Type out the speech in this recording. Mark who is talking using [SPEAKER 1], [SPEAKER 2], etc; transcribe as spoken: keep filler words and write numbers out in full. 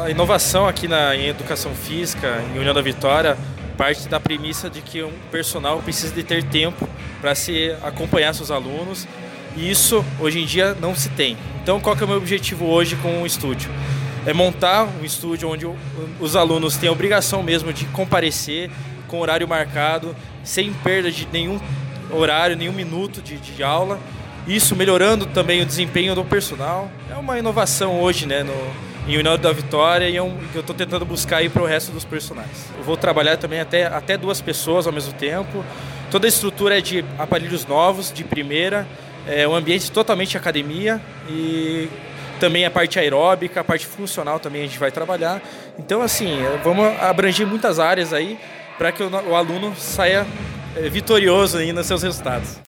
[SPEAKER 1] a inovação aqui na, em educação física, em União da Vitória, parte da premissa de que um personal precisa de ter tempo para se acompanhar seus alunos, e isso hoje em dia não se tem. Então, qual que é o meu objetivo hoje com o estúdio? É montar um estúdio onde os alunos têm a obrigação mesmo de comparecer com horário marcado, sem perda de nenhum horário, nenhum minuto de, de aula. Isso melhorando também o desempenho do personal. É uma inovação hoje, né, no, em União da Vitória, e é um, que eu estou tentando buscar aí para o resto dos personagens. Eu vou trabalhar também até, até duas pessoas ao mesmo tempo. Toda a estrutura é de aparelhos novos, de primeira, é um ambiente totalmente academia, e também a parte aeróbica, a parte funcional também a gente vai trabalhar. Então, assim, vamos abranger muitas áreas aí para que o, o aluno saia é, vitorioso aí nos seus resultados.